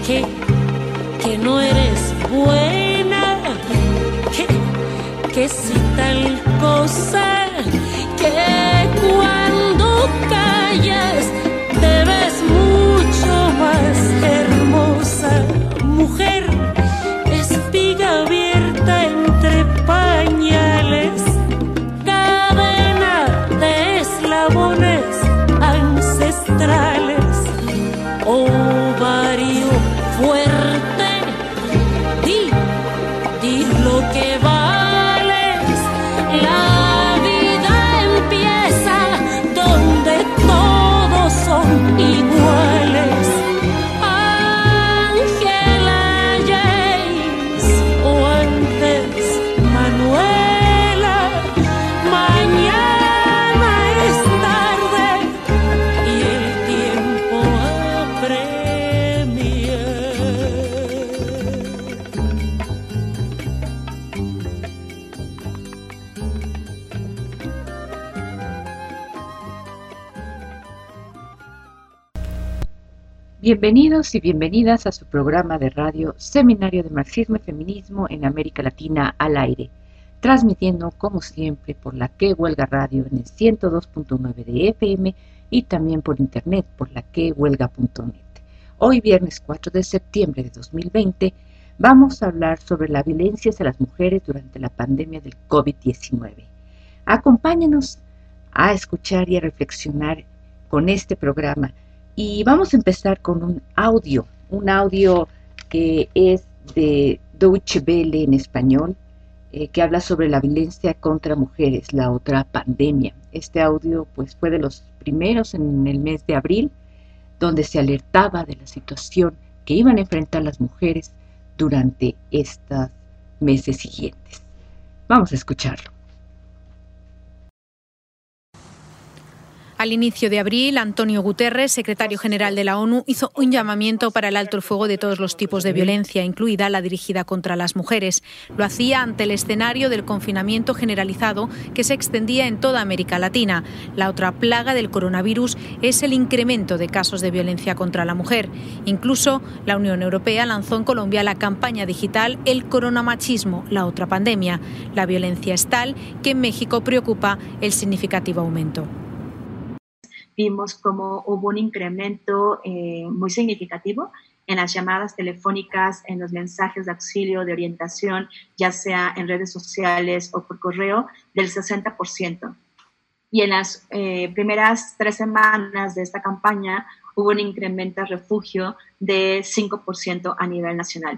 que no eres buena, que si tal cosa, que cuando callas te ves mucho más hermosa, mujer, espiga abierta entre pañales, cadena de eslabones ancestrales, ovario fuerte, di lo que vales, la vida empieza donde todos son iguales. Ángela James o antes Manuela, mañana es tarde y el tiempo apremia. Bienvenidos y bienvenidas a su programa de radio Seminario de Marxismo y Feminismo en América Latina al aire, transmitiendo como siempre por la Que Huelga Radio en el 102.9 de FM y también por internet por la quehuelga.net. Hoy viernes 4 de septiembre de 2020 vamos a hablar sobre la violencia hacia las mujeres durante la pandemia del COVID-19. Acompáñenos a escuchar y a reflexionar con este programa. Y vamos a empezar con un audio que es de Deutsche Welle en español, que habla sobre la violencia contra mujeres, la otra pandemia. Este audio pues fue de los primeros en el mes de abril, donde se alertaba de la situación que iban a enfrentar las mujeres durante estos meses siguientes. Vamos a escucharlo. Al inicio de abril, Antonio Guterres, secretario general de la ONU, hizo un llamamiento para el alto el fuego de todos los tipos de violencia, incluida la dirigida contra las mujeres. Lo hacía ante el escenario del confinamiento generalizado que se extendía en toda América Latina. La otra plaga del coronavirus es el incremento de casos de violencia contra la mujer. Incluso la Unión Europea lanzó en Colombia la campaña digital El coronamachismo, la otra pandemia. La violencia es tal que en México preocupa el significativo aumento. Vimos como hubo un incremento muy significativo en las llamadas telefónicas, en los mensajes de auxilio, de orientación, ya sea en redes sociales o por correo, del 60%. Y en las primeras 3 semanas de esta campaña hubo un incremento de refugio de 5% a nivel nacional.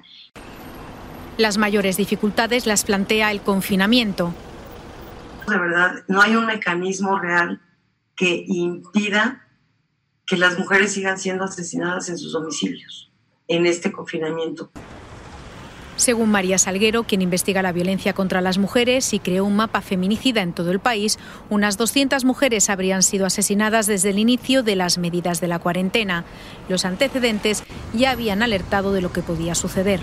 Las mayores dificultades las plantea el confinamiento. De verdad, no hay un mecanismo real que impida que las mujeres sigan siendo asesinadas en sus domicilios en este confinamiento. Según María Salguero, quien investiga la violencia contra las mujeres y creó un mapa feminicida en todo el país, unas 200 mujeres habrían sido asesinadas desde el inicio de las medidas de la cuarentena. Los antecedentes ya habían alertado de lo que podía suceder.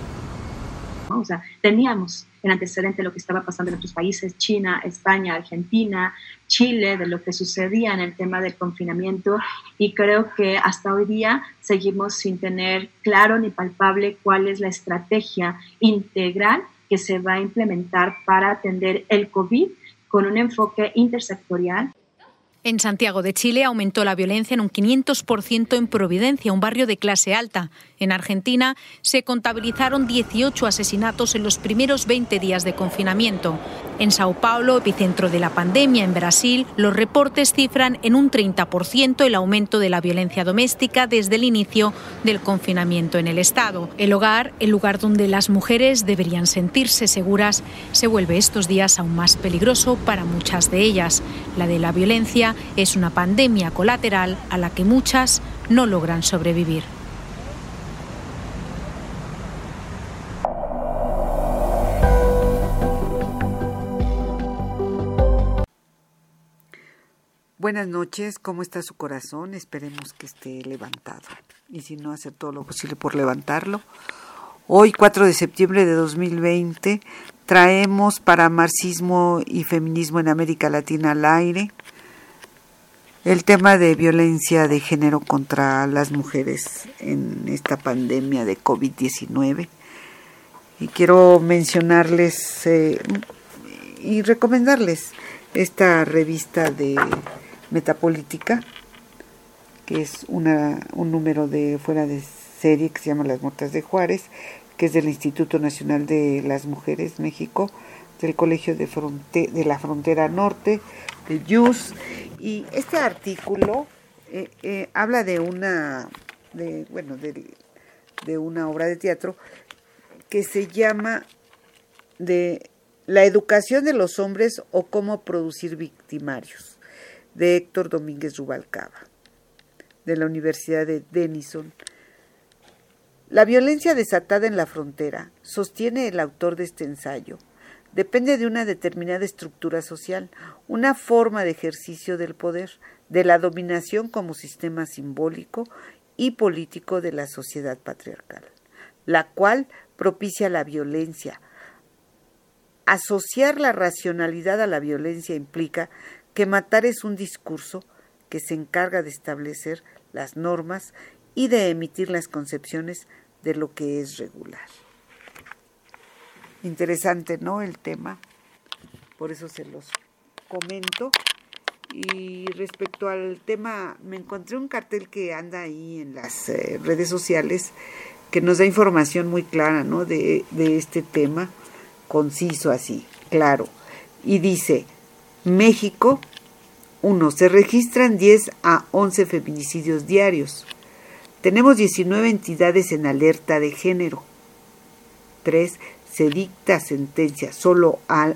O sea, teníamos el antecedente de lo que estaba pasando en otros países, China, España, Argentina, Chile, de lo que sucedía en el tema del confinamiento, y creo que hasta hoy día seguimos sin tener claro ni palpable cuál es la estrategia integral que se va a implementar para atender el COVID con un enfoque intersectorial. En Santiago de Chile aumentó la violencia en un 500% en Providencia, un barrio de clase alta. En Argentina se contabilizaron 18 asesinatos en los primeros 20 días de confinamiento. En Sao Paulo, epicentro de la pandemia en Brasil, los reportes cifran en un 30% el aumento de la violencia doméstica desde el inicio del confinamiento en el Estado. El hogar, el lugar donde las mujeres deberían sentirse seguras, se vuelve estos días aún más peligroso para muchas de ellas. La de la violencia es una pandemia colateral a la que muchas no logran sobrevivir. Buenas noches, ¿cómo está su corazón? Esperemos que esté levantado y si no, hacer todo lo posible por levantarlo. Hoy, 4 de septiembre de 2020, traemos para Marxismo y Feminismo en América Latina al aire el tema de violencia de género contra las mujeres en esta pandemia de COVID-19. Y quiero mencionarles y recomendarles esta revista de Metapolítica, que es un número de fuera de serie que se llama Las Muertas de Juárez, que es del Instituto Nacional de las Mujeres México, del Colegio de la Frontera Norte, de YUS. Y este artículo habla de una obra de teatro que se llama de La educación de los hombres o cómo producir victimarios, de Héctor Domínguez Rubalcaba, de la Universidad de Denison. La violencia desatada en la frontera, sostiene el autor de este ensayo, depende de una determinada estructura social, una forma de ejercicio del poder, de la dominación como sistema simbólico y político de la sociedad patriarcal, la cual propicia la violencia. Asociar la racionalidad a la violencia implica que matar es un discurso que se encarga de establecer las normas y de emitir las concepciones de lo que es regular. Interesante, ¿no?, el tema, por eso se los comento. Y respecto al tema, me encontré un cartel que anda ahí en las redes sociales que nos da información muy clara, ¿no?, de este tema, conciso así, claro. Y dice, México, 1, se registran 10 a 11 feminicidios diarios. Tenemos 19 entidades en alerta de género. 3, se dicta sentencia solo al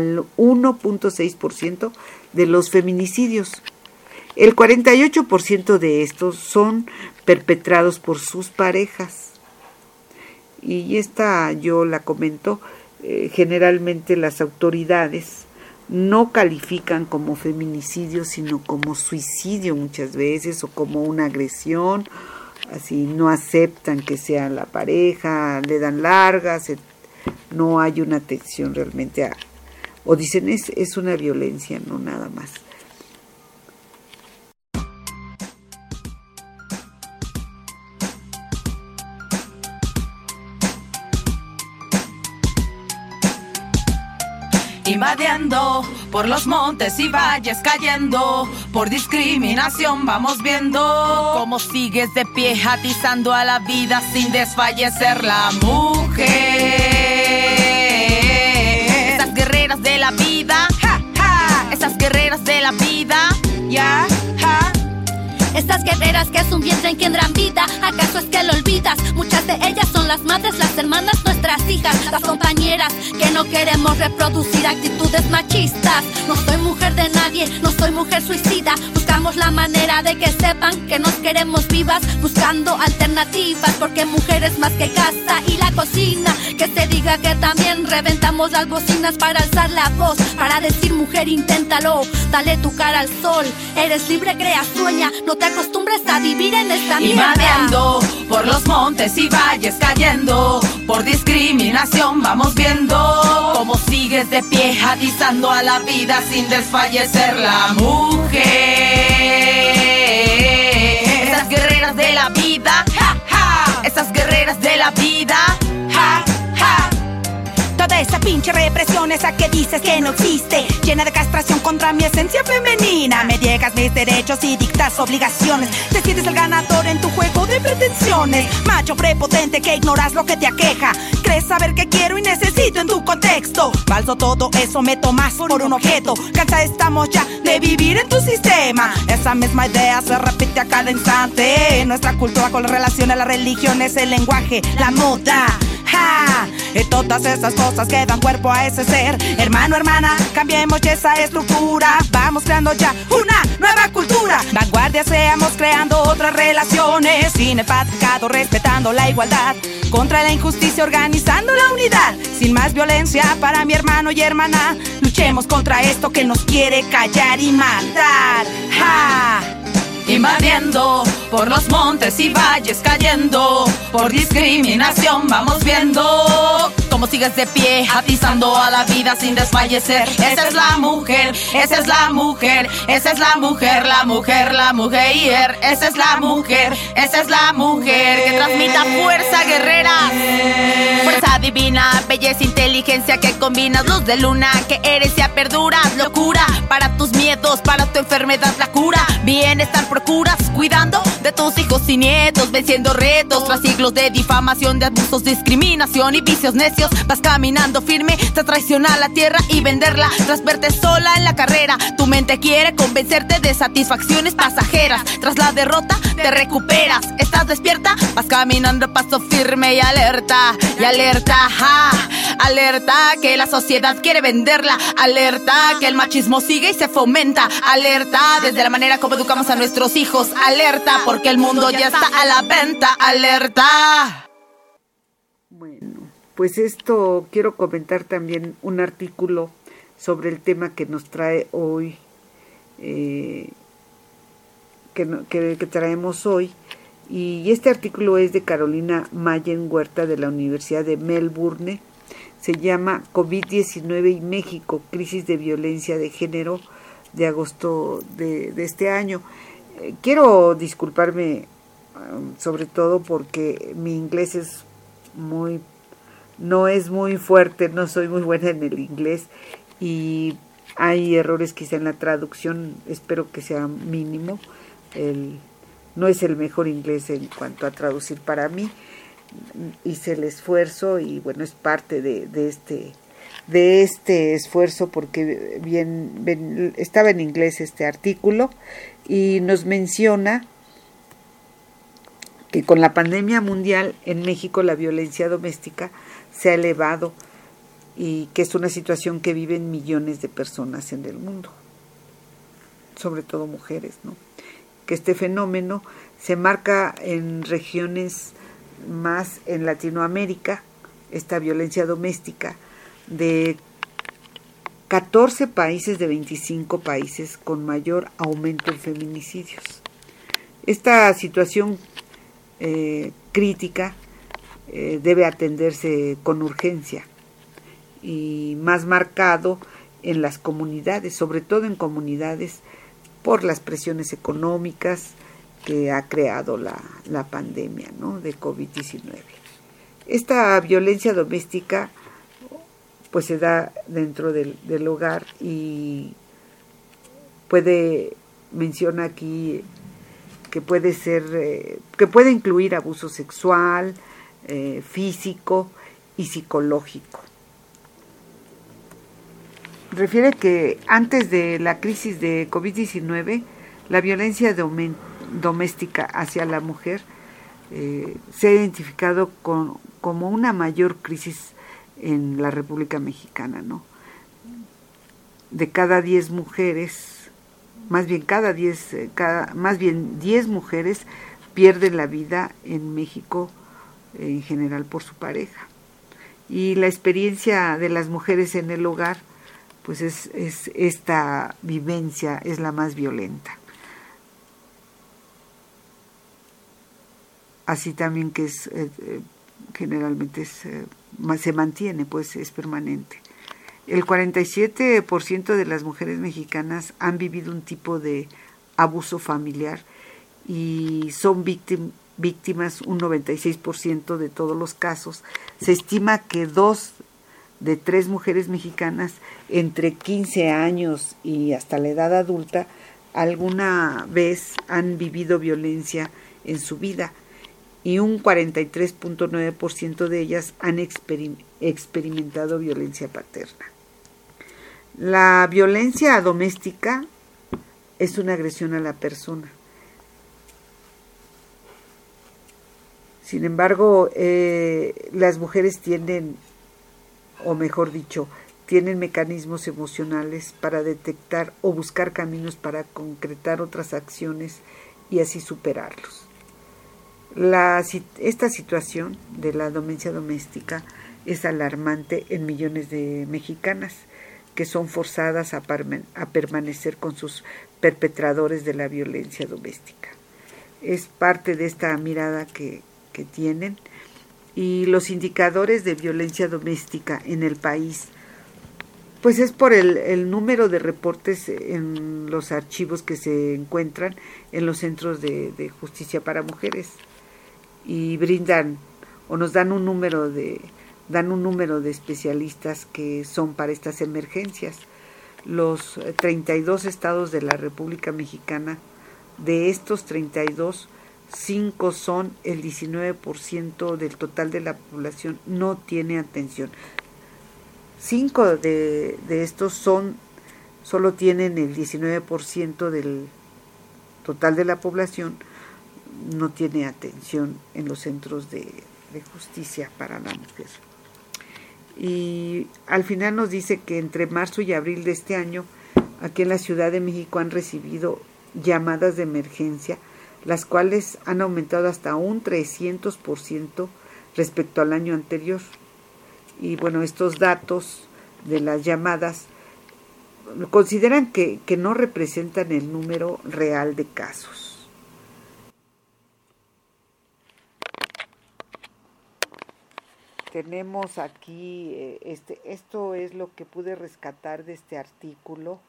1.6% de los feminicidios. El 48% de estos son perpetrados por sus parejas. Y esta yo la comento, generalmente las autoridades no califican como feminicidio, sino como suicidio muchas veces, o como una agresión, así no aceptan que sea la pareja, le dan largas, no hay una atención realmente o dicen es una violencia, no nada más. Invadiendo por los montes y valles, cayendo por discriminación, vamos viendo cómo sigues de pie atizando a la vida sin desfallecer la mujer. Esas guerreras de la vida, ja, ja. Esas guerreras de la vida, ya, ja. Estas guerreras que es un vientre en quien dan vida, ¿acaso es que lo olvidas? Muchas de ellas son las madres, las hermanas, nuestras hijas, las compañeras, que no queremos reproducir actitudes machistas. No soy mujer de nadie, no soy mujer suicida. Buscamos la manera de que sepan que nos queremos vivas, buscando alternativas, porque mujer es más que casa y la cocina. Que se diga que también reventamos las bocinas para alzar la voz, para decir mujer, inténtalo, dale tu cara al sol. Eres libre, crea, sueña, no te acostumbres a vivir en esta mierda. Invadiendo por los montes y valles, cayendo por discriminación, vamos viendo cómo sigues de pie atizando a la vida sin desfallecer la mujer. Esas guerreras de la vida, ja, ja. Esas guerreras de la vida, ja, ja. Toda esa pinche represión, esa que dices que no existe, llena de castración contra mi esencia femenina. Me niegas mis derechos y dictas obligaciones. Te sientes el ganador en tu juego de pretensiones. Macho prepotente que ignoras lo que te aqueja. Crees saber qué quiero y necesito en tu contexto. Falso todo eso, me tomas por un objeto. Cansa estamos ya de vivir en tu sistema. Esa misma idea se repite a cada instante. Nuestra cultura con relación a la religión es el lenguaje, la moda. Ja, y todas esas cosas que dan cuerpo a ese ser. Hermano, hermana, cambiemos ya esa estructura. Vamos creando ya una nueva cultura. Vanguardia seamos creando otras relaciones. Sin el patriarcado, respetando la igualdad. Contra la injusticia, organizando la unidad. Sin más violencia para mi hermano y hermana. Luchemos contra esto que nos quiere callar y matar. Ja. invadiendo, por los montes y valles cayendo, por discriminación vamos viendo cómo sigues de pie, atizando a la vida sin desfallecer. Esa es la mujer, esa es la mujer, esa es la mujer, la mujer, la mujer. Esa es la mujer, esa es la mujer que transmita fuerza guerrera, fuerza divina, belleza, inteligencia que combinas, luz de luna, que herencia perduras, locura para tus miedos, para tu enfermedad la cura, bienestar procuras, cuidando de tus hijos y nietos, venciendo retos tras siglos de difamación, de abusos, discriminación y vicios necios. Vas caminando firme tras traicionar la tierra y venderla, tras verte sola en la carrera. Tu mente quiere convencerte de satisfacciones pasajeras, tras la derrota te recuperas, estás despierta, vas caminando paso firme y alerta, alerta que la sociedad quiere venderla, alerta que el machismo sigue y se fomenta, alerta desde la manera como educamos a nuestros hijos, alerta porque el mundo ya está a la venta, alerta. Bueno, pues esto quiero comentar también un artículo sobre el tema que nos trae hoy, que traemos hoy, y este artículo es de Carolina Mayen Huerta de la Universidad de Melbourne. Se llama COVID-19 y México, crisis de violencia de género, de agosto de este año. Quiero disculparme sobre todo porque mi inglés no es muy fuerte, no soy muy buena en el inglés y hay errores quizá en la traducción, espero que sea mínimo. No es el mejor inglés en cuanto a traducir para mí, hice el esfuerzo y bueno, es parte de este esfuerzo porque estaba en inglés este artículo y nos menciona que con la pandemia mundial en México la violencia doméstica se ha elevado y que es una situación que viven millones de personas en el mundo, sobre todo mujeres, ¿no? Que este fenómeno se marca en regiones más en Latinoamérica, esta violencia doméstica, de 14 países de 25 países con mayor aumento en feminicidios. Esta situación crítica debe atenderse con urgencia y más marcado en las comunidades, sobre todo en comunidades por las presiones económicas que ha creado la pandemia, ¿no?, de COVID-19. Esta violencia doméstica pues se da dentro del hogar y menciona aquí que puede ser, que puede incluir abuso sexual, físico y psicológico. Refiere que antes de la crisis de COVID-19, la violencia doméstica hacia la mujer se ha identificado como una mayor crisis en la República Mexicana, ¿no? De cada 10 mujeres, más bien 10 mujeres pierden la vida en México en general por su pareja. Y la experiencia de las mujeres en el hogar, pues es esta vivencia es la más violenta. Así también que es generalmente se mantiene, pues es permanente. El 47% de las mujeres mexicanas han vivido un tipo de abuso familiar y son víctimas un 96% de todos los casos. Se estima que 2 de 3 mujeres mexicanas entre 15 años y hasta la edad adulta alguna vez han vivido violencia en su vida y un 43.9% de ellas han experimentado violencia paterna. La violencia doméstica es una agresión a la persona. Sin embargo, las mujeres tienen, o mejor dicho, tienen mecanismos emocionales para detectar o buscar caminos para concretar otras acciones y así superarlos. Esta situación de la violencia doméstica es alarmante en millones de mexicanas que son forzadas a permanecer con sus perpetradores de la violencia doméstica. Es parte de esta mirada que tienen, y los indicadores de violencia doméstica en el país, pues es por el número de reportes en los archivos que se encuentran en los centros de justicia para mujeres, y brindan o nos dan un número de especialistas que son para estas emergencias. Los 32 estados de la República Mexicana, de estos 32, 5 son el 19% del total de la población no tiene atención. 5 de estos solo tienen el 19% del total de la población no tiene atención en los centros de justicia para la mujer. Y al final nos dice que entre marzo y abril de este año, aquí en la Ciudad de México han recibido llamadas de emergencia, las cuales han aumentado hasta un 300% respecto al año anterior. Y bueno, estos datos de las llamadas consideran que no representan el número real de casos. Tenemos aquí, esto es lo que pude rescatar de este artículo,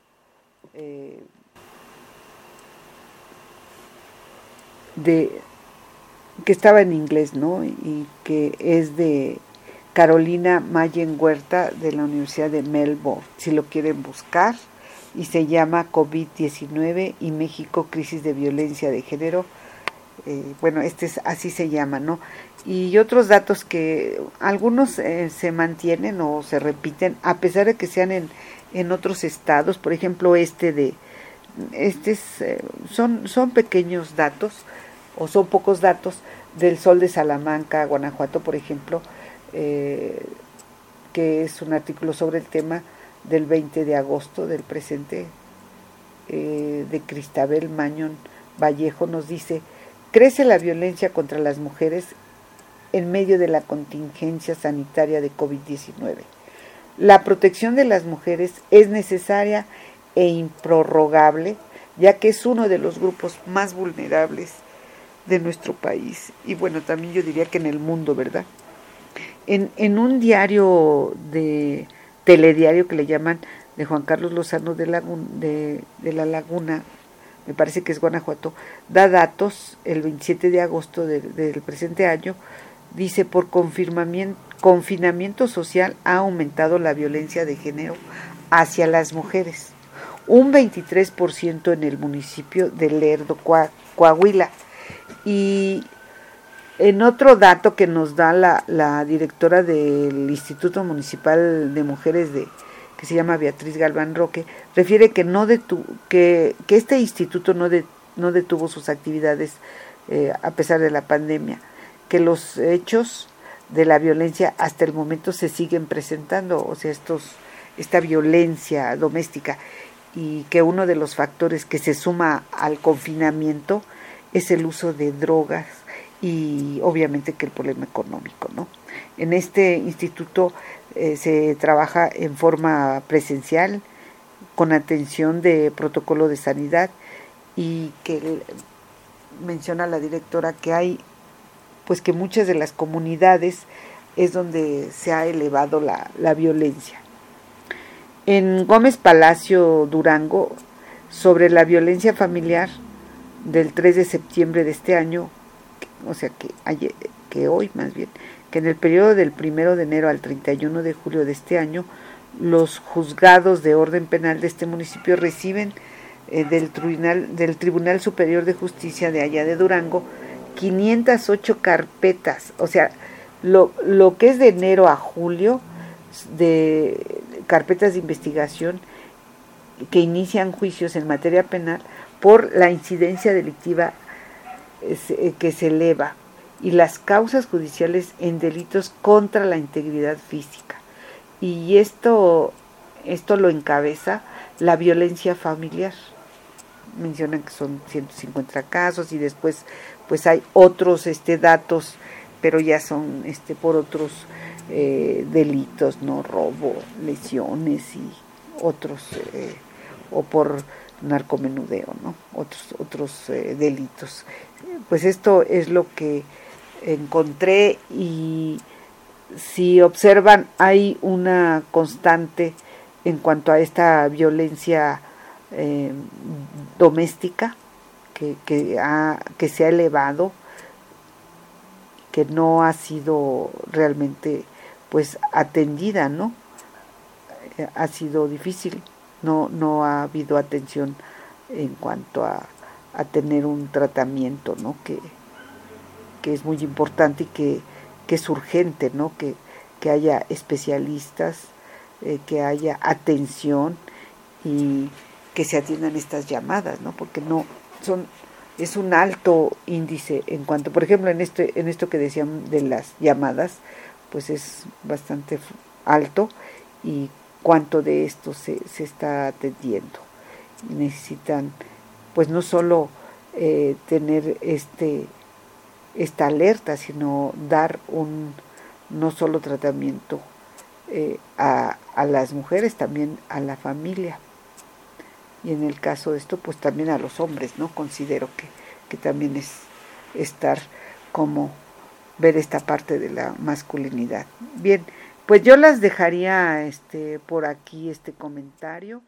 que estaba en inglés, ¿no? Y que es de Carolina Mayen Huerta de la Universidad de Melbourne, si lo quieren buscar, y se llama COVID-19 y México, crisis de violencia de género. Bueno, así se llama, ¿no? Y otros datos que algunos se mantienen o se repiten, a pesar de que sean en otros estados. Por ejemplo, son pequeños datos, o son pocos datos, del Sol de Salamanca, Guanajuato, por ejemplo, que es un artículo sobre el tema del 20 de agosto del presente, de Cristabel Mañón Vallejo. Nos dice: crece la violencia contra las mujeres en medio de la contingencia sanitaria de COVID-19. La protección de las mujeres es necesaria e improrrogable, ya que es uno de los grupos más vulnerables de nuestro país, y bueno, también yo diría que en el mundo, ¿verdad? En un diario telediario que le llaman, de Juan Carlos Lozano de La Laguna, me parece que es Guanajuato, da datos el 27 de agosto del presente año. Dice: por confinamiento social ha aumentado la violencia de género hacia las mujeres, un 23% en el municipio de Lerdo, Coahuila. Y en otro dato que nos da la directora del Instituto Municipal de Mujeres que se llama Beatriz Galván Roque, refiere que este instituto no detuvo sus actividades a pesar de la pandemia, que los hechos de la violencia hasta el momento se siguen presentando, o sea, esta violencia doméstica, y que uno de los factores que se suma al confinamiento es el uso de drogas y obviamente que el problema económico, ¿no? En este instituto se trabaja en forma presencial, con atención de protocolo de sanidad, y que menciona la directora que hay, pues que muchas de las comunidades es donde se ha elevado la violencia. En Gómez Palacio, Durango, sobre la violencia familiar del 3 de septiembre de este año, o sea que hoy más bien, que en el periodo del 1 de enero al 31 de julio de este año, los juzgados de orden penal de este municipio reciben del Tribunal Superior de Justicia de allá de Durango 508 carpetas, o sea, lo que es de enero a julio, de carpetas de investigación que inician juicios en materia penal por la incidencia delictiva que se eleva, y las causas judiciales en delitos contra la integridad física. Y esto lo encabeza la violencia familiar. Mencionan que son 150 casos, y después pues hay otros datos, pero ya son por otros delitos, no, robo, lesiones y otros o por narcomenudeo, ¿no? Otros delitos. Pues esto es lo que encontré, y si observan hay una constante en cuanto a esta violencia doméstica que se ha elevado, que no ha sido realmente pues atendida, ¿no? Ha sido difícil, no ha habido atención en cuanto a tener un tratamiento, ¿no? Que es muy importante y que es urgente, ¿no? Que haya especialistas, que haya atención y que se atiendan estas llamadas, ¿no? Porque es un alto índice en cuanto, por ejemplo, en esto que decían de las llamadas, pues es bastante alto, y cuánto de esto se está atendiendo. Necesitan, pues no solo tener esta alerta, sino dar no solo tratamiento a las mujeres, también a la familia. Y en el caso de esto, pues también a los hombres, ¿no? Considero que también es ver esta parte de la masculinidad. Bien, pues yo las dejaría por aquí este comentario.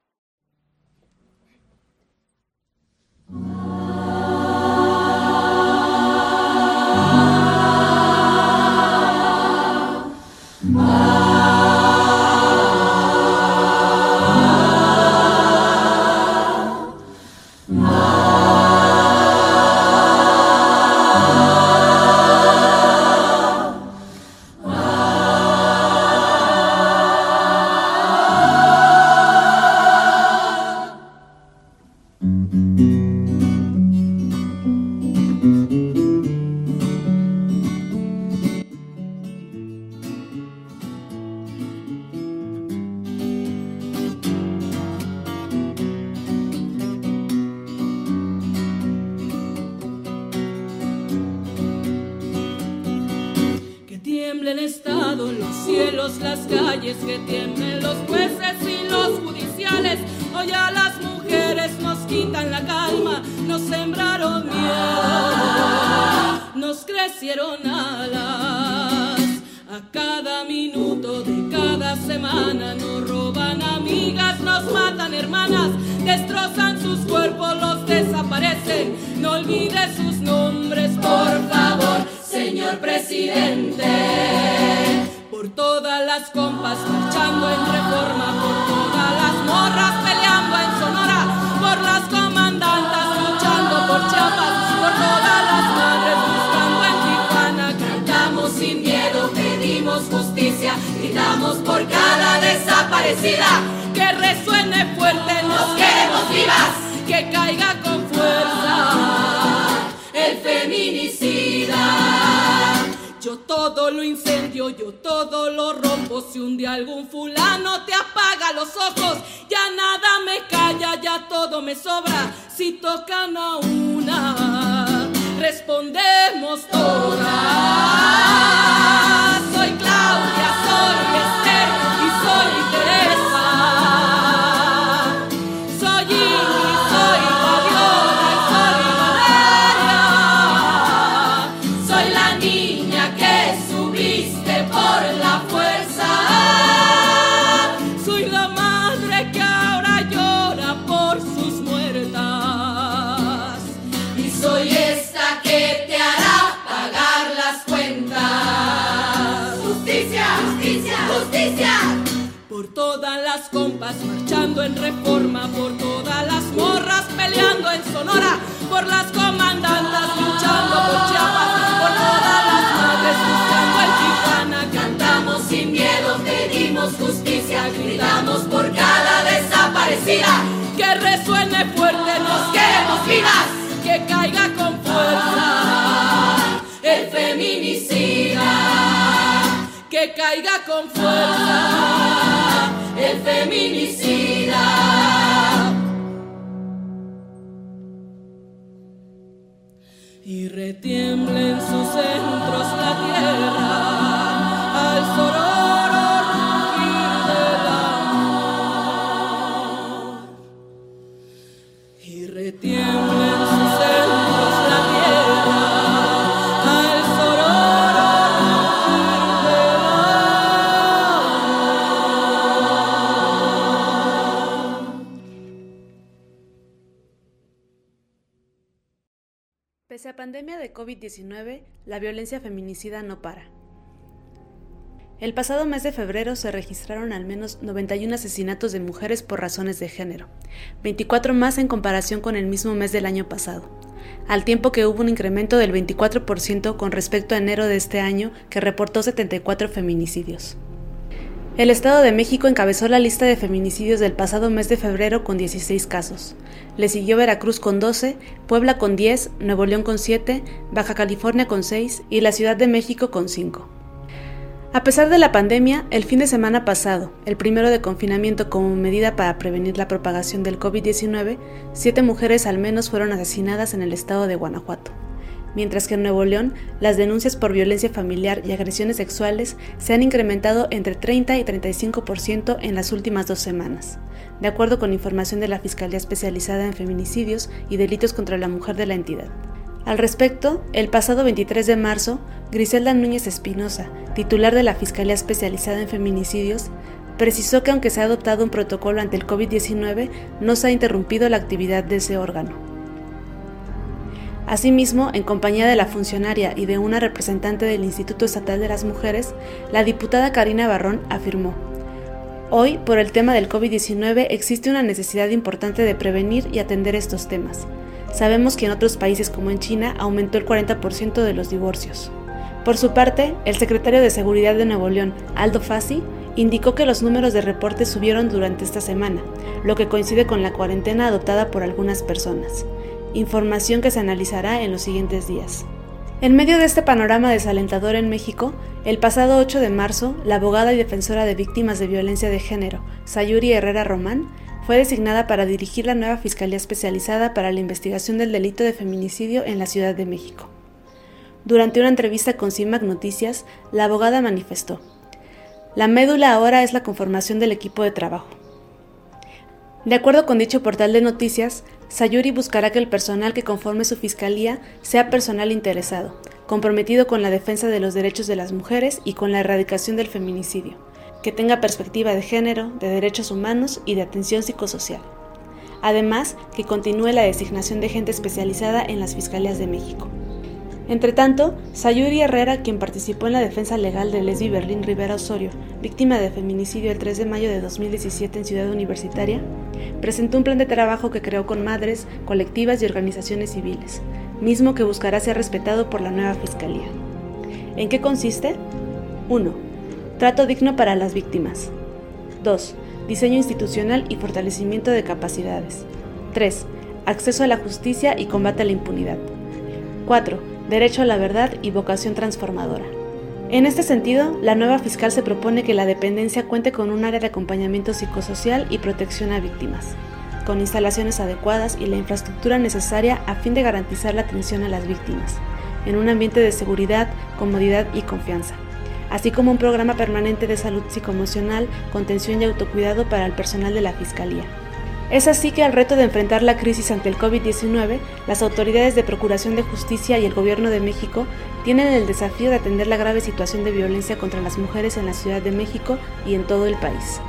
Que resuene fuerte, nos queremos vivas, que caiga con fuerza el feminicida. Yo todo lo incendio, yo todo lo rompo. Si un día algún fulano te apaga los ojos, ya nada me calla, ya todo me sobra. Si tocan a una, respondemos todas. Soy Claudia, soy Esther y soy Teresa. Soy Ingrid, soy Fabiola y soy Valeria. Soy la niña que subiste por la fuerza. Soy la madre que ahora llora por sus muertas. Y soy esta que te hará pagar las cuentas. Justicia, justicia, justicia. Por todas las compas marchando en Reforma, por todas las morras peleando en Sonora, por las comandantas luchando por Chiapas, por todas las madres buscando en Tijuana. Cantamos sin miedo, pedimos justicia, gritamos por cada desaparecida. Que resuene fuerte, nos queremos vivas, que caiga con fuerza el feminicida. Que caiga con fuerza el feminicida. Y retiembla en sus centros la tierra al sororo rugir del amor. Pese a pandemia de COVID-19, la violencia feminicida no para. El pasado mes de febrero se registraron al menos 91 asesinatos de mujeres por razones de género, 24 más en comparación con el mismo mes del año pasado, al tiempo que hubo un incremento del 24% con respecto a enero de este año, que reportó 74 feminicidios. El Estado de México encabezó la lista de feminicidios del pasado mes de febrero con 16 casos. Le siguió Veracruz con 12, Puebla con 10, Nuevo León con 7, Baja California con 6 y la Ciudad de México con 5. A pesar de la pandemia, el fin de semana pasado, el primero de confinamiento como medida para prevenir la propagación del COVID-19, 7 mujeres al menos fueron asesinadas en el estado de Guanajuato. Mientras que en Nuevo León, las denuncias por violencia familiar y agresiones sexuales se han incrementado entre 30 y 35% en las últimas 2 semanas, de acuerdo con información de la Fiscalía Especializada en Feminicidios y Delitos contra la Mujer de la entidad. Al respecto, el pasado 23 de marzo, Griselda Núñez Espinosa, titular de la Fiscalía Especializada en Feminicidios, precisó que aunque se ha adoptado un protocolo ante el COVID-19, no se ha interrumpido la actividad de ese órgano. Asimismo, en compañía de la funcionaria y de una representante del Instituto Estatal de las Mujeres, la diputada Karina Barrón afirmó: "Hoy, por el tema del COVID-19, existe una necesidad importante de prevenir y atender estos temas. Sabemos que en otros países como en China aumentó el 40% de los divorcios". Por su parte, el secretario de Seguridad de Nuevo León, Aldo Fassi, indicó que los números de reportes subieron durante esta semana, lo que coincide con la cuarentena adoptada por algunas personas. Información que se analizará en los siguientes días. En medio de este panorama desalentador en México, el pasado 8 de marzo, la abogada y defensora de víctimas de violencia de género, Sayuri Herrera Román, fue designada para dirigir la nueva Fiscalía Especializada para la Investigación del Delito de Feminicidio en la Ciudad de México. Durante una entrevista con CIMAC Noticias, la abogada manifestó: "La médula ahora es la conformación del equipo de trabajo". De acuerdo con dicho portal de noticias, Sayuri buscará que el personal que conforme su fiscalía sea personal interesado, comprometido con la defensa de los derechos de las mujeres y con la erradicación del feminicidio, que tenga perspectiva de género, de derechos humanos y de atención psicosocial. Además, que continúe la designación de gente especializada en las Fiscalías de México. Entre tanto, Sayuri Herrera, quien participó en la defensa legal de Lesbi Berlín Rivera Osorio, víctima de feminicidio el 3 de mayo de 2017 en Ciudad Universitaria, presentó un plan de trabajo que creó con madres, colectivas y organizaciones civiles, mismo que buscará ser respetado por la nueva Fiscalía. ¿En qué consiste? 1. Trato digno para las víctimas. 2. Diseño institucional y fortalecimiento de capacidades. 3. Acceso a la justicia y combate a la impunidad. 4. Derecho a la verdad y vocación transformadora. En este sentido, la nueva fiscal se propone que la dependencia cuente con un área de acompañamiento psicosocial y protección a víctimas, con instalaciones adecuadas y la infraestructura necesaria a fin de garantizar la atención a las víctimas, en un ambiente de seguridad, comodidad y confianza, así como un programa permanente de salud psicoemocional, contención y autocuidado para el personal de la Fiscalía. Es así que al reto de enfrentar la crisis ante el COVID-19, las autoridades de Procuración de Justicia y el Gobierno de México tienen el desafío de atender la grave situación de violencia contra las mujeres en la Ciudad de México y en todo el país.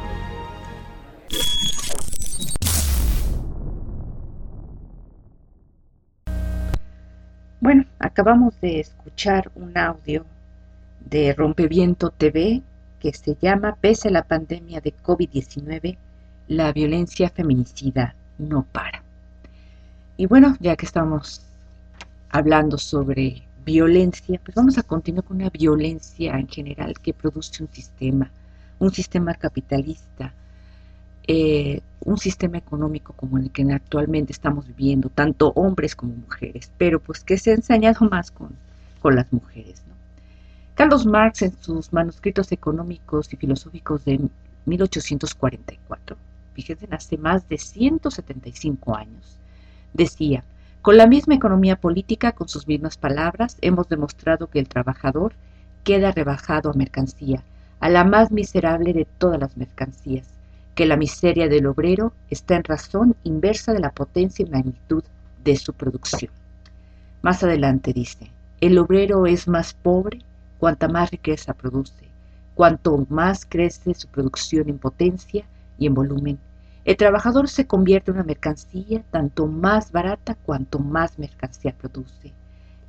Bueno, acabamos de escuchar un audio de Rompeviento TV que se llama "Pese a la pandemia de COVID-19, la violencia feminicida no para". Y bueno, ya que estamos hablando sobre violencia, pues vamos a continuar con una violencia en general que produce un sistema capitalista, un sistema económico como el que actualmente estamos viviendo, tanto hombres como mujeres, pero pues que se ha ensañado más con las mujeres, ¿no? Carlos Marx, en sus manuscritos económicos y filosóficos de 1844, fíjense, hace más de 175 años, decía: "Con la misma economía política, con sus mismas palabras, hemos demostrado que el trabajador queda rebajado a mercancía, a la más miserable de todas las mercancías, que la miseria del obrero está en razón inversa de la potencia y magnitud de su producción". Más adelante dice: "El obrero es más pobre cuanta más riqueza produce, cuanto más crece su producción en potencia y en volumen. El trabajador se convierte en una mercancía tanto más barata cuanto más mercancía produce.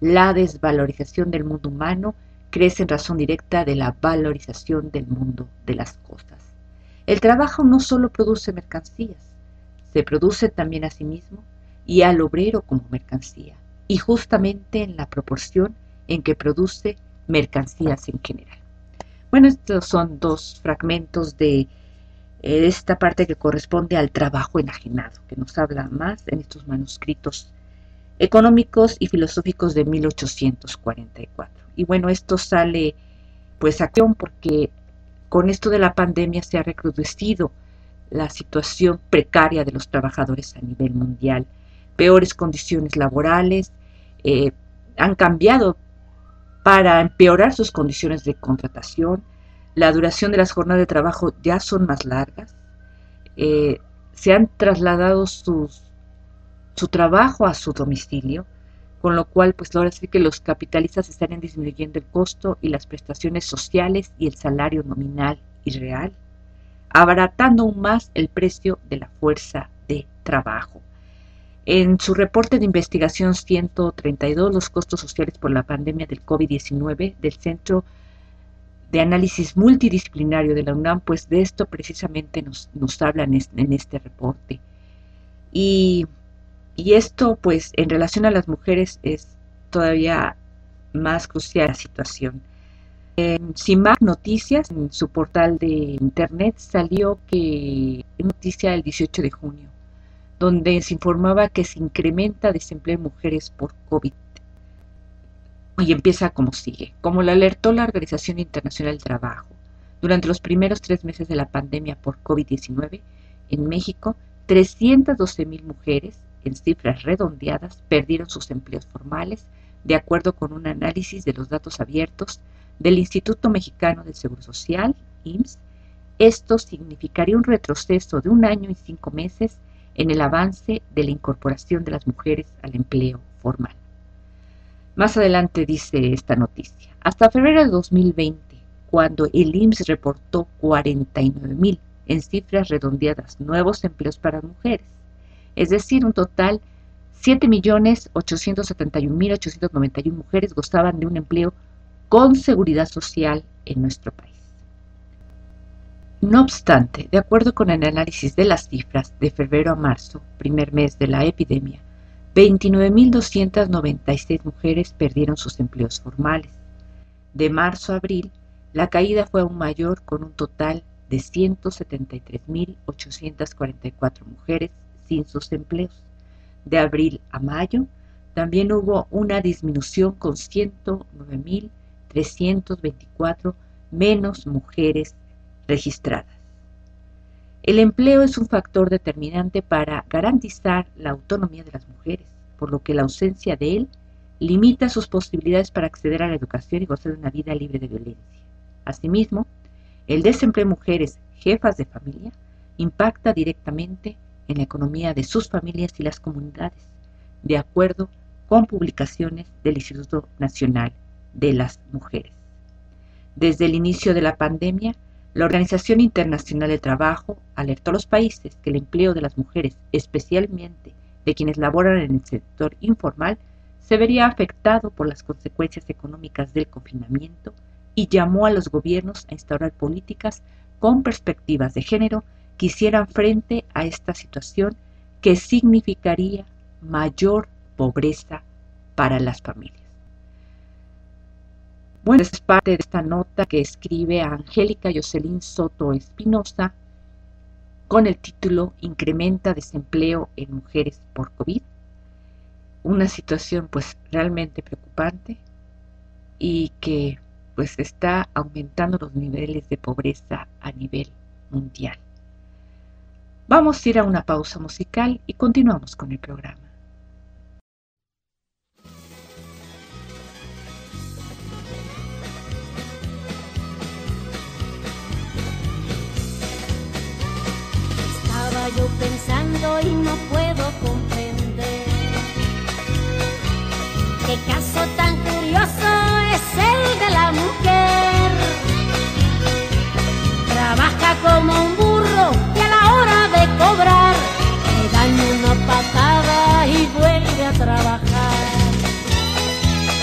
la desvalorización del mundo humano crece en razón directa de la valorización del mundo de las cosas. El trabajo no solo produce mercancías, se produce también a sí mismo y al obrero como mercancía, y justamente en la proporción en que produce mercancías en general. Bueno, estos son dos fragmentos de esta parte que corresponde al trabajo enajenado, que nos habla más en estos manuscritos económicos y filosóficos de 1844. Y bueno, esto sale pues a acción porque con esto de la pandemia se ha recrudecido la situación precaria de los trabajadores a nivel mundial. Peores condiciones laborales han cambiado para empeorar sus condiciones de contratación. La duración de las jornadas de trabajo ya son más largas. Se han trasladado su trabajo a su domicilio, con lo cual pues ahora sí que los capitalistas están disminuyendo el costo y las prestaciones sociales y el salario nominal y real, abaratando aún más el precio de la fuerza de trabajo. En su reporte de investigación 132, los costos sociales por la pandemia del COVID-19 del Centro de Análisis Multidisciplinario de la UNAM, pues de esto precisamente nos hablan en este reporte. Y esto, pues, en relación a las mujeres es todavía más crucial la situación. En CIMAC Noticias, en su portal de internet, salió que noticia del 18 de junio, donde se informaba que se incrementa desempleo en mujeres por COVID. Y empieza como sigue. Como lo alertó la Organización Internacional del Trabajo, durante los primeros 3 meses de la pandemia por COVID-19, en México, 312,000 mujeres, en cifras redondeadas, perdieron sus empleos formales, de acuerdo con un análisis de los datos abiertos del Instituto Mexicano del Seguro Social, IMSS. Esto significaría un retroceso de 1 año y 5 meses en el avance de la incorporación de las mujeres al empleo formal. Más adelante dice esta noticia: hasta febrero de 2020, cuando el IMSS reportó 49,000, en cifras redondeadas, nuevos empleos para mujeres, es decir, un total 7,871,891 mujeres gozaban de un empleo con seguridad social en nuestro país. No obstante, de acuerdo con el análisis de las cifras de febrero a marzo, primer mes de la epidemia, 29,296 mujeres perdieron sus empleos formales. De marzo a abril, la caída fue aún mayor, con un total de 173,844 mujeres sin sus empleos. De abril a mayo, también hubo una disminución con 109,324 menos mujeres registradas. El empleo es un factor determinante para garantizar la autonomía de las mujeres, por lo que la ausencia de él limita sus posibilidades para acceder a la educación y gozar de una vida libre de violencia. Asimismo, el desempleo de mujeres jefas de familia impacta directamente en la economía de sus familias y las comunidades, de acuerdo con publicaciones del Instituto Nacional de las Mujeres. Desde el inicio de la pandemia, la Organización Internacional del Trabajo alertó a los países que el empleo de las mujeres, especialmente de quienes laboran en el sector informal, se vería afectado por las consecuencias económicas del confinamiento y llamó a los gobiernos a instaurar políticas con perspectivas de género que hicieran frente a esta situación que significaría mayor pobreza para las familias. Bueno, es parte de esta nota que escribe Angélica Jocelyn Soto Espinosa con el título Incrementa desempleo en mujeres por COVID. Una situación pues realmente preocupante y que pues está aumentando los niveles de pobreza a nivel mundial. Vamos a ir a una pausa musical y continuamos con el programa. Estaba yo pensando y no puedo comprender qué caso tan curioso es el de la mujer. Trabaja como un burro y a la hora de cobrar le dan una patada y vuelve a trabajar.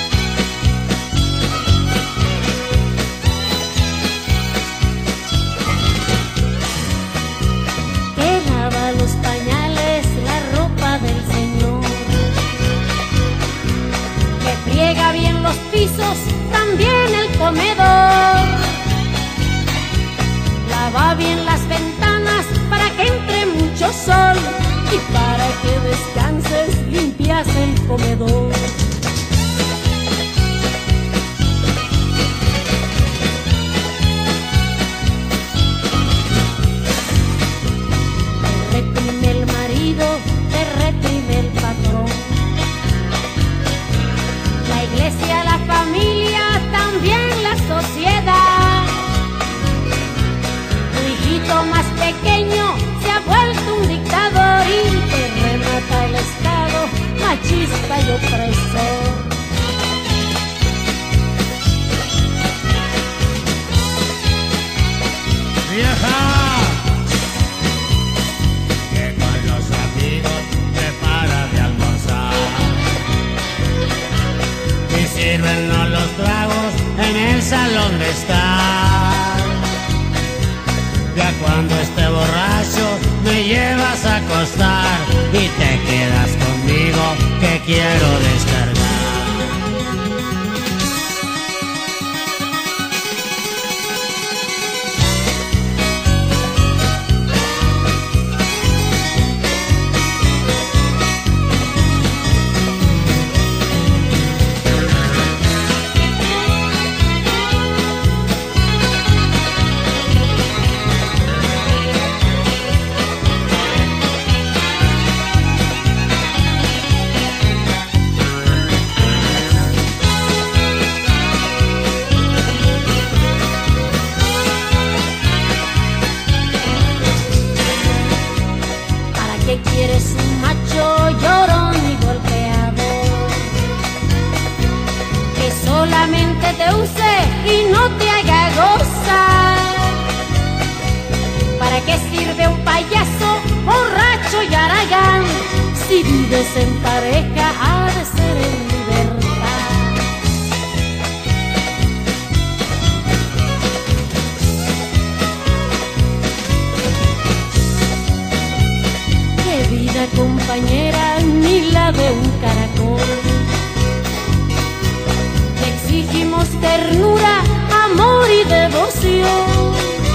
vieja, que con los amigos prepara de almorzar y sírvennos los tragos en el salón de estar. Ya cuando esté borracho me llevas a acostar y te quedas conmigo que quiero descargar. Quieres un macho llorón y golpeador que solamente te use y no te haga gozar. ¿Para qué sirve un payaso borracho y haragán si vives en pareja? Ha de ser en libertad. Vida compañera ni la de un caracol. Te exigimos ternura, amor y devoción,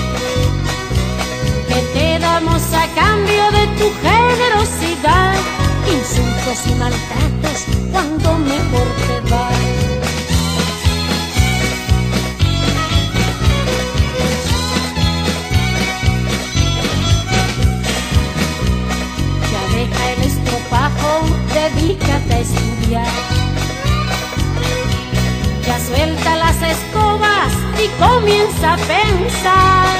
que te damos a cambio de tu generosidad, insultos y maltratos cuando mejor te va. Deja el estropajo, dedícate a estudiar. Ya suelta las escobas y comienza a pensar.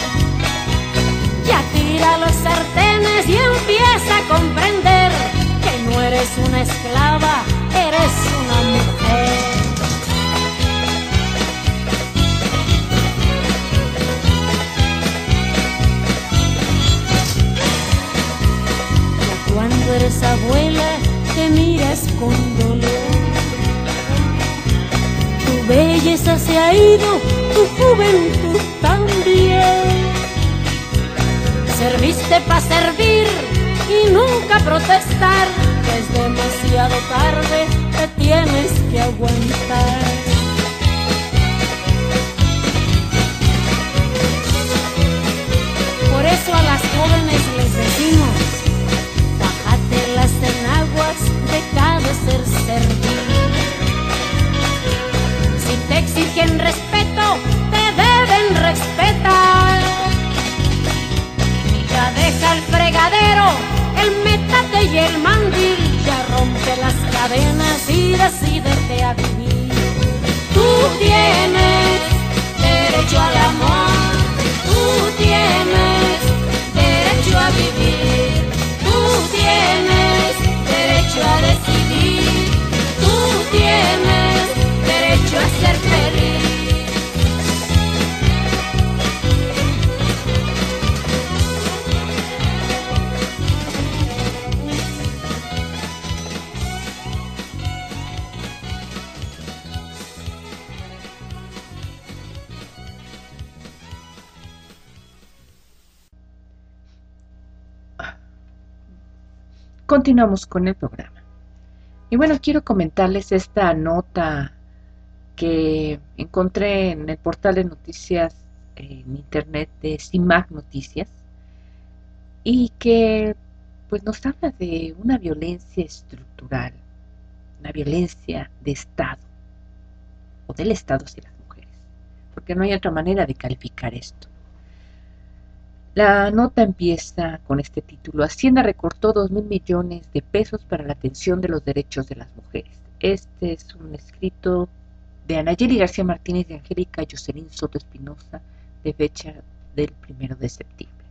Ya tira los sartenes y empieza a comprender que no eres una esclava, eres una mujer. Cuando eres abuela te miras con dolor. Tu belleza se ha ido, tu juventud también. Serviste para servir y nunca protestar, que es demasiado tarde, te tienes que aguantar. Por eso a las jóvenes les decimos: las enaguas, deja de ser servil. Si te exigen respeto, te deben respetar. Ya deja el fregadero, el métate y el mandil. Ya rompe las cadenas y decídete a vivir. Tú tienes derecho al amor, tú tienes derecho a vivir. Tú tienes derecho a decidir, tú tienes derecho a ser feliz. Continuamos con el programa. Y bueno, quiero comentarles esta nota que encontré en el portal de noticias en internet de CIMAC Noticias y que pues nos habla de una violencia estructural, una violencia de Estado o del Estado hacia las mujeres, porque no hay otra manera de calificar esto. La nota empieza con este título: Hacienda recortó 2.000 millones de pesos para la atención de los derechos de las mujeres. Este es un escrito de Anayeli García Martínez y Angélica Jocelyn Soto Espinosa, de fecha del 1 de septiembre.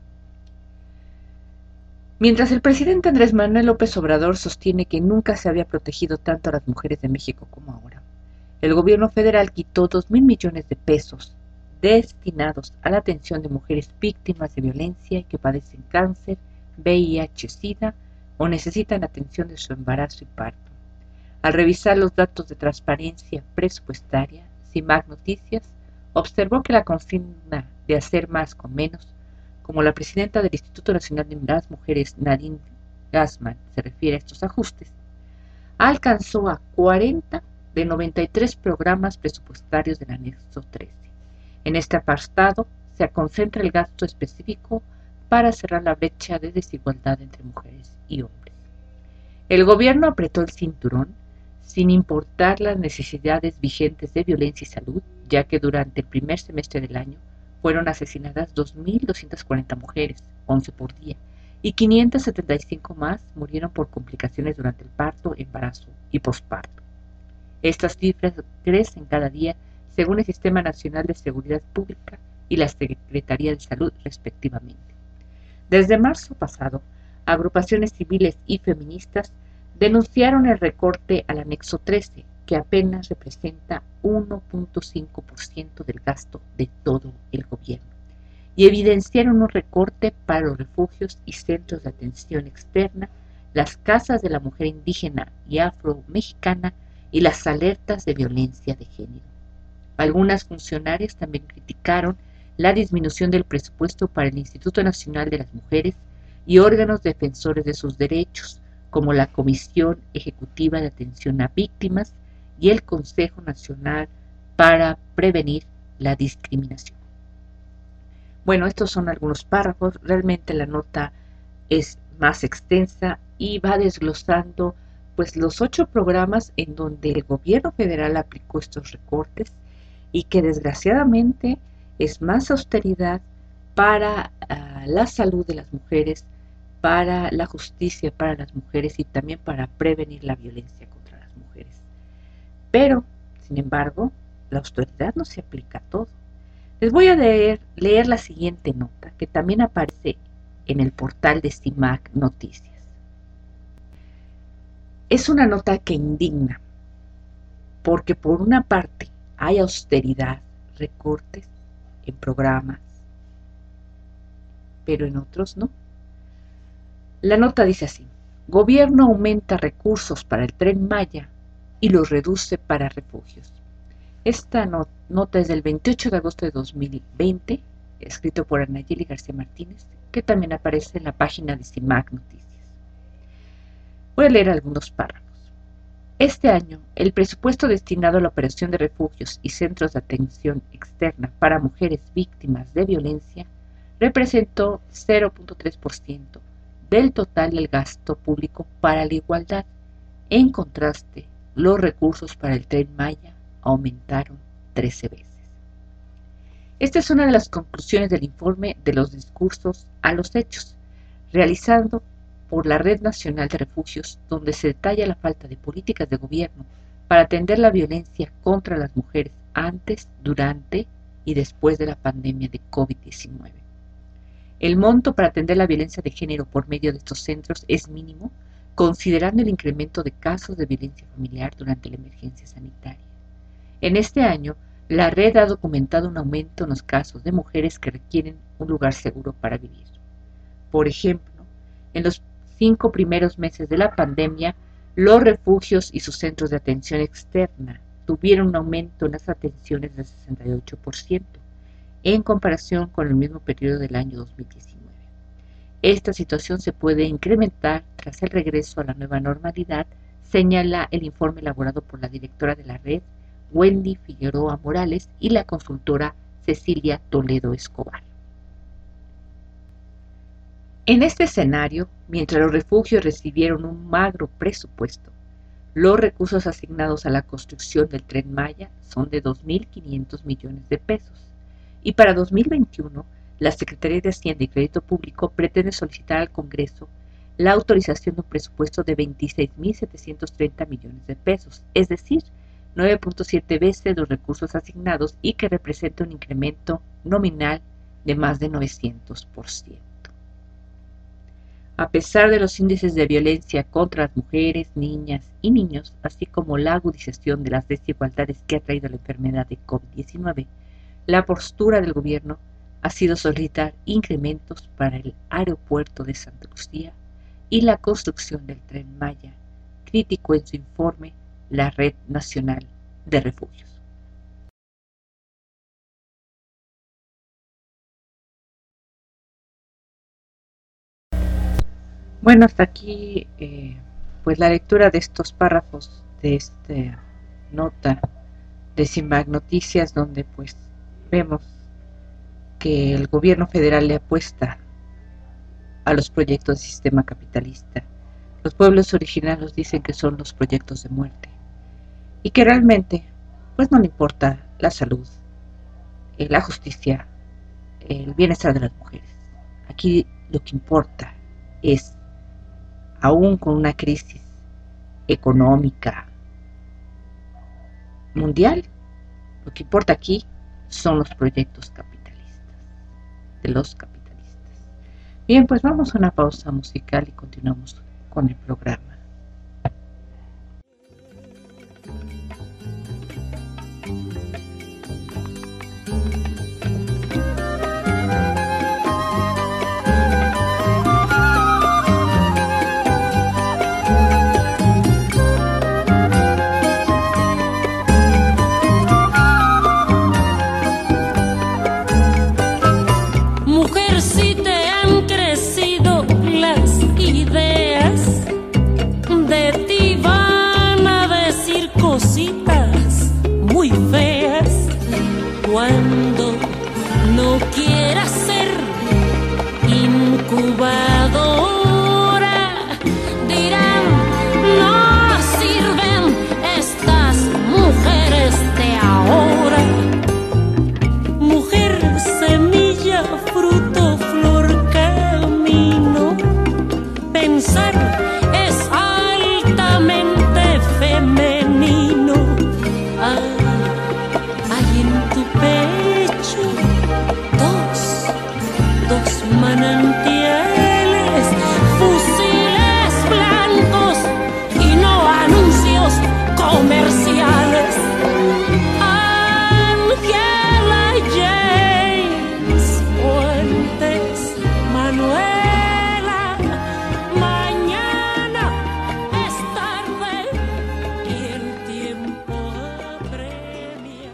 Mientras el presidente Andrés Manuel López Obrador sostiene que nunca se había protegido tanto a las mujeres de México como ahora, el gobierno federal quitó 2.000 millones de pesos destinados a la atención de mujeres víctimas de violencia y que padecen cáncer, VIH, SIDA o necesitan atención de su embarazo y parto. Al revisar los datos de transparencia presupuestaria, CIMAC Noticias observó que la consigna de hacer más con menos, como la presidenta del Instituto Nacional de las Mujeres, Nadine Gassman, se refiere a estos ajustes, alcanzó a 40 de 93 programas presupuestarios del anexo 13. En este apartado se concentra el gasto específico para cerrar la brecha de desigualdad entre mujeres y hombres. El gobierno apretó el cinturón sin importar las necesidades vigentes de violencia y salud, ya que durante el primer semestre del año fueron asesinadas 2.240 mujeres, 11 por día, y 575 más murieron por complicaciones durante el parto, embarazo y posparto. Estas cifras crecen cada día según el Sistema Nacional de Seguridad Pública y la Secretaría de Salud, respectivamente. Desde marzo pasado, agrupaciones civiles y feministas denunciaron el recorte al anexo 13, que apenas representa 1.5% del gasto de todo el gobierno, y evidenciaron un recorte para los refugios y centros de atención externa, las casas de la mujer indígena y afro-mexicana y las alertas de violencia de género. Algunas funcionarias también criticaron la disminución del presupuesto para el Instituto Nacional de las Mujeres y órganos defensores de sus derechos, como la Comisión Ejecutiva de Atención a Víctimas y el Consejo Nacional para Prevenir la Discriminación. Bueno, estos son algunos párrafos. Realmente la nota es más extensa y va desglosando pues los 8 programas en donde el gobierno federal aplicó estos recortes y que desgraciadamente es más austeridad para la salud de las mujeres, para la justicia para las mujeres y también para prevenir la violencia contra las mujeres. Pero, sin embargo, la austeridad no se aplica a todo. Les voy a leer la siguiente nota, que también aparece en el portal de CIMAC Noticias. Es una nota que indigna, porque por una parte hay austeridad, recortes en programas, pero en otros no. La nota dice así: Gobierno aumenta recursos para el Tren Maya y los reduce para refugios. Esta nota es del 28 de agosto de 2020, escrito por Anayeli García Martínez, que también aparece en la página de CIMAC Noticias. Voy a leer algunos párrafos. Este año, el presupuesto destinado a la operación de refugios y centros de atención externa para mujeres víctimas de violencia representó 0.3% del total del gasto público para la igualdad. En contraste, los recursos para el Tren Maya aumentaron 13 veces. Esta es una de las conclusiones del informe de los discursos a los hechos, realizado por la Red Nacional de Refugios, donde se detalla la falta de políticas de gobierno para atender la violencia contra las mujeres antes, durante y después de la pandemia de COVID-19. El monto para atender la violencia de género por medio de estos centros es mínimo, considerando el incremento de casos de violencia familiar durante la emergencia sanitaria. En este año, la red ha documentado un aumento en los casos de mujeres que requieren un lugar seguro para vivir. Por ejemplo, en los 5 primeros meses de la pandemia, los refugios y sus centros de atención externa tuvieron un aumento en las atenciones del 68%, en comparación con el mismo periodo del año 2019. Esta situación se puede incrementar tras el regreso a la nueva normalidad, señala el informe elaborado por la directora de la red, Wendy Figueroa Morales, y la consultora Cecilia Toledo Escobar. En este escenario, mientras los refugios recibieron un magro presupuesto, los recursos asignados a la construcción del Tren Maya son de 2.500 millones de pesos. Y para 2021, la Secretaría de Hacienda y Crédito Público pretende solicitar al Congreso la autorización de un presupuesto de 26.730 millones de pesos, es decir, 9.7 veces los recursos asignados y que representa un incremento nominal de más de 900%. A pesar de los índices de violencia contra las mujeres, niñas y niños, así como la agudización de las desigualdades que ha traído la enfermedad de COVID-19, la postura del gobierno ha sido solicitar incrementos para el aeropuerto de Santa Lucía y la construcción del Tren Maya, criticó en su informe la Red Nacional de Refugios. Bueno, hasta aquí pues la lectura de estos párrafos de esta nota de CIMAC Noticias, donde pues vemos que el gobierno federal le apuesta a los proyectos del sistema capitalista. Los pueblos originarios dicen que son los proyectos de muerte y que realmente pues no le importa la salud, la justicia, el bienestar de las mujeres. Aquí lo que importa es, aún con una crisis económica mundial, lo que importa aquí son los proyectos capitalistas, de los capitalistas. Bien, pues vamos a una pausa musical y continuamos con el programa. Muy feas cuando no quieras ser incubadora. Dirán, no sirven estas mujeres de ahora. Mujer, semilla, fruto, flor, camino. Pensar es altamente femenino. Hay en tu pecho dos manantiales, fusiles blancos y no anuncios comerciales. Ángela, James, Fuentes, Manuela, mañana es tarde y el tiempo apremia.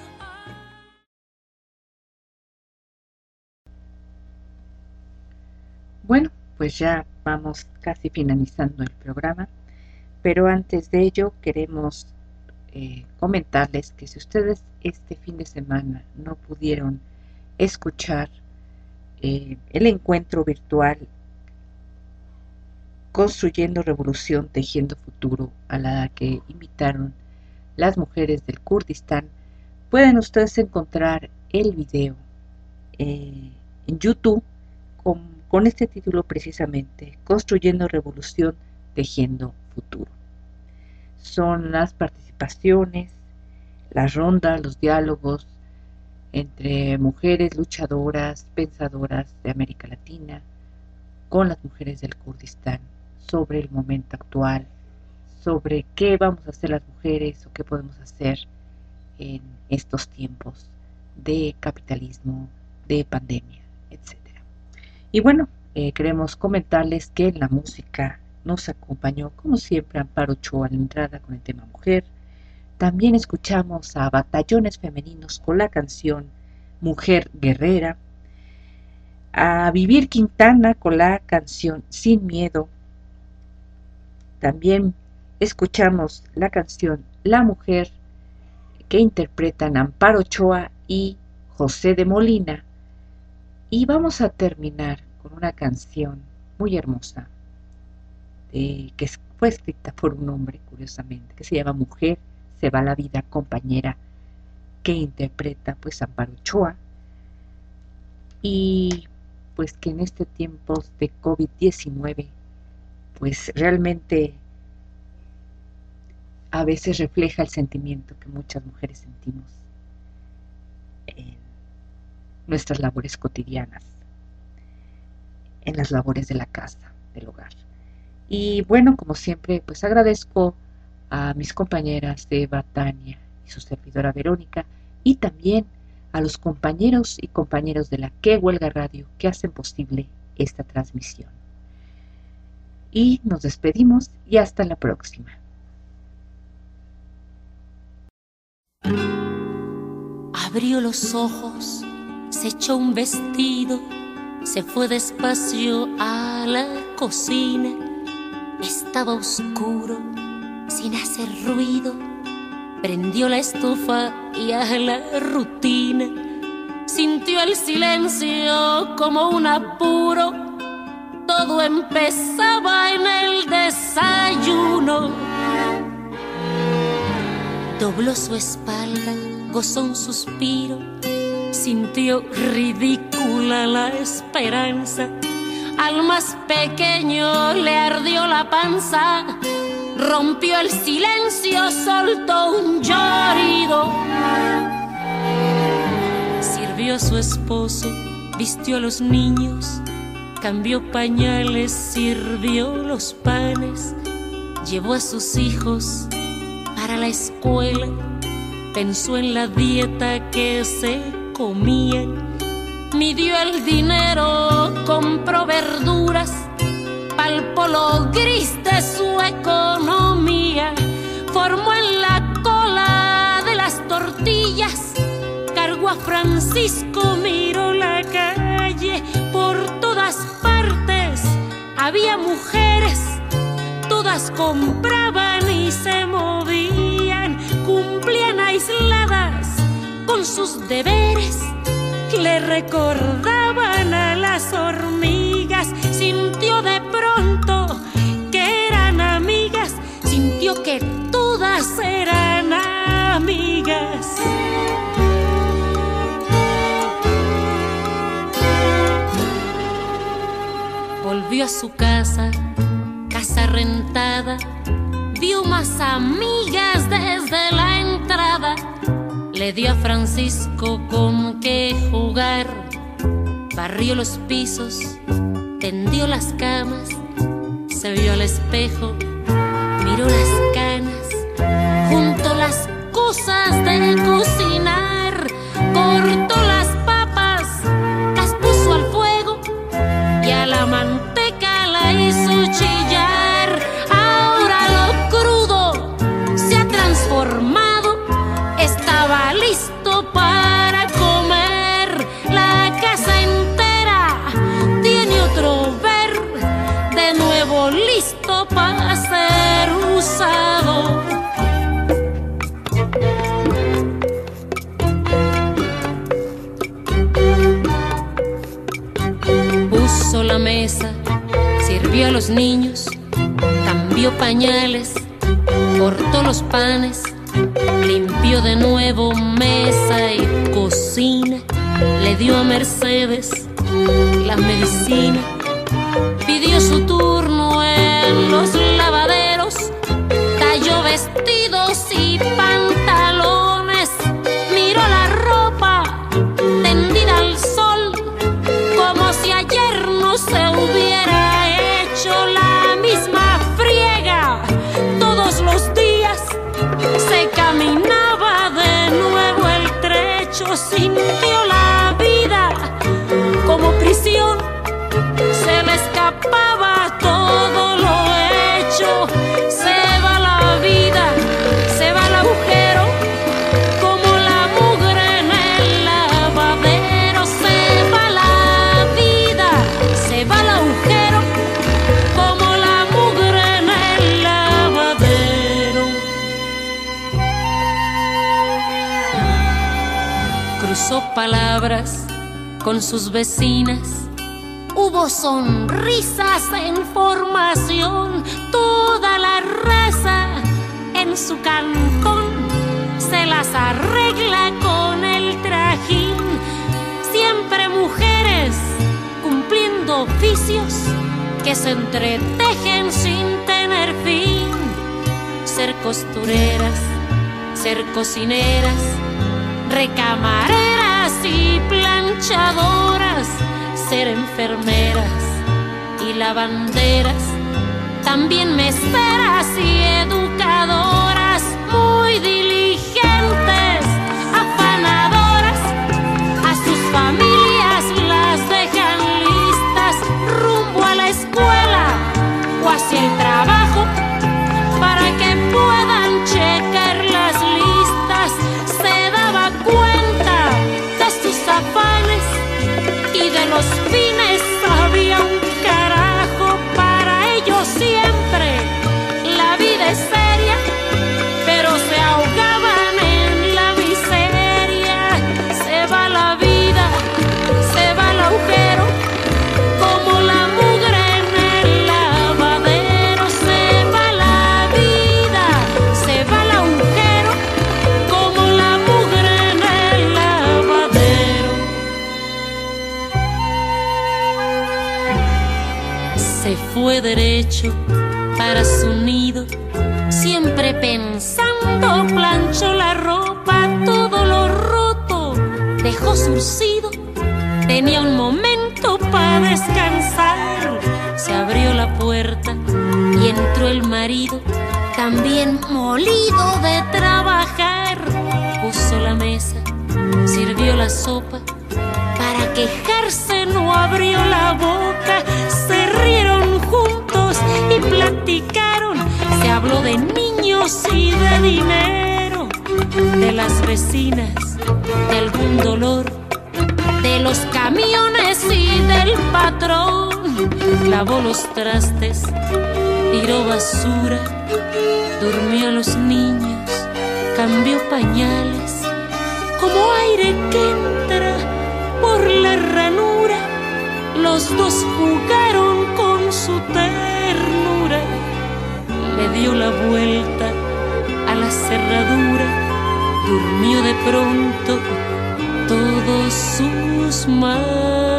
Bueno, pues ya vamos casi finalizando el programa, pero antes de ello queremos comentarles que si ustedes este fin de semana no pudieron escuchar el encuentro virtual Construyendo Revolución, Tejiendo Futuro, a la que invitaron las mujeres del Kurdistán, pueden ustedes encontrar el video en YouTube con este título precisamente, Construyendo Revolución, Tejiendo Futuro. Son las participaciones, las rondas, los diálogos entre mujeres luchadoras, pensadoras de América Latina, con las mujeres del Kurdistán, sobre el momento actual, sobre qué vamos a hacer las mujeres o qué podemos hacer en estos tiempos de capitalismo, de pandemia, etc. Y bueno, queremos comentarles que en la música nos acompañó, como siempre, Amparo Ochoa a la entrada con el tema mujer. También escuchamos a Batallones Femeninos con la canción Mujer Guerrera, a Vivir Quintana con la canción Sin Miedo. También escuchamos la canción La Mujer, que interpretan Amparo Ochoa y José de Molina. Y vamos a terminar con una canción muy hermosa, que fue escrita por un hombre, curiosamente, que se llama Mujer se va la vida, compañera, que interpreta pues Amparo Ochoa. Y pues que en este tiempo de COVID-19, pues realmente a veces refleja el sentimiento que muchas mujeres sentimos en nuestras labores cotidianas, en las labores de la casa, del hogar. Y bueno, como siempre, pues agradezco a mis compañeras Eva, Tania y su servidora Verónica, y también a los compañeros y compañeras de la Que Huelga Radio que hacen posible esta transmisión. Y nos despedimos y hasta la próxima. Abrió los ojos, se echó un vestido, se fue despacio a la cocina. Estaba oscuro, sin hacer ruido. Prendió la estufa y a la rutina. Sintió el silencio como un apuro. Todo empezaba en el desayuno. Dobló su espalda, gozó un suspiro. Sintió ridícula la esperanza. Al más pequeño le ardió la panza. Rompió el silencio, soltó un llorido. Sirvió a su esposo, vistió a los niños, cambió pañales, sirvió los panes, llevó a sus hijos para la escuela, pensó en la dieta que se comían, midió el dinero, compró verduras, palpó lo gris de su economía, formó en la cola de las tortillas, cargó a Francisco, miró la calle, por todas partes había mujeres, todas compraban y se movían, cumplían aisladas con sus deberes, le recordaban a las hormigas, sintió de pronto que eran amigas, sintió que todas eran amigas. Volvió a su casa, casa rentada, vio más amigas desde la entrada. Le dio a Francisco con qué jugar, barrió los pisos, tendió las camas, se vio al espejo, miró las canas, juntó las cosas de cocinar, cortó las papas, las puso al fuego y a la manteca la hizo chillar. Ahora lo crudo se ha transformado, estaba listo para comer. La casa entera tiene otro ver, de nuevo listo para ser usado. Puso la mesa, sirvió a los niños, cambió pañales, cortó los panes, limpió de nuevo mesa y cocina, le dio a Mercedes la medicina, pidió su turno en los lavaderos, talló vestidos y pantalones, miró la ropa tendida al sol, como si ayer no se hubiera hecho la misma friega todos los días. Se caminaba de nuevo el trecho, sintió la vida como prisión, se le escapaba todo lo hecho. Se va la vida, se va el agujero, como la mugre en el lavadero. Se va la vida, se va el agujero, como la mugre en el lavadero. Cruzó palabras con sus vecinas, hubo sonrisas en formación, toda la raza en su cantón se las arregla con el trajín. Siempre mujeres cumpliendo oficios que se entretejen sin tener fin. Ser costureras, ser cocineras, recamareras y planchadoras, ser enfermeras y lavanderas, también meseras y educadoras, muy diligentes, afanadoras, hacia el trabajo para que puedan checar las listas. Se daba cuenta de sus afanes y de los fines había un carajo. Para ellos siempre la vida es seria, pero se ahogaban en la miseria. Se va la vida, se va el agujero, como la mugre en el lavadero. Se va la vida, se va el agujero, como la mugre en el lavadero. Se fue derecho para su nido, siempre pensando, planchó la ropa, todo lo roto dejó surcido. Tenía un momento para descansar, se abrió la puerta y entró el marido, también molido de trabajar. Puso la mesa, sirvió la sopa, para quejarse no abrió la boca. Se rieron juntos y platicaron, se habló de niños y de dinero, de las vecinas, de algún dolor, de los camiones y del patrón. Lavó los trastes, tiró basura, durmió a los niños, cambió pañales, como aire que entra por la ranura. Los dos jugaron con su ternura. Le dio la vuelta a la cerradura, durmió de pronto todos sus males.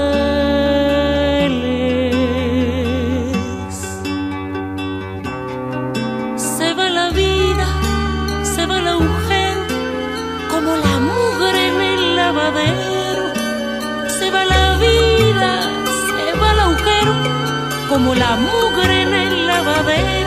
Se va la vida, se va el agujero, como la mugre en el lavadero. Se va la vida, se va el agujero, como la mugre en el lavadero.